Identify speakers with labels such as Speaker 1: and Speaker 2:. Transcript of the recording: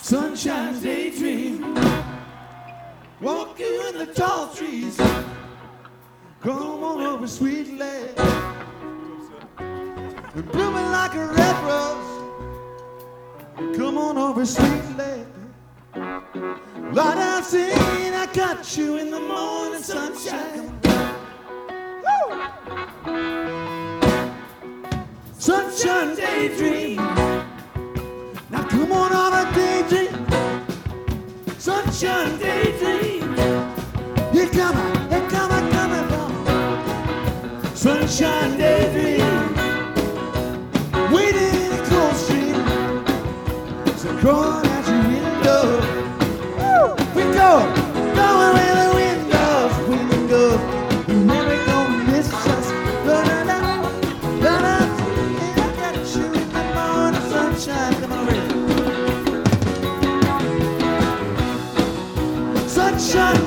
Speaker 1: Sunshine daydream, walking in the tall trees. Come on over, sweet lady, blooming like a red rose. Come on over, sweet lady. Light out singing, I got you in the morning sunshine. Woo! Sunshine daydream. Now come on over, daydream. Sunshine daydream. Here come I, here come I, coming from. Sunshine daydream. Waiting in a cold stream. So crawling out your window. Woo! We go, going where the wind goes, wind goes. You're never gonna miss us. Da-da-da, da-da. And I got you in the morning sunshine. Come on, ready. Sunshine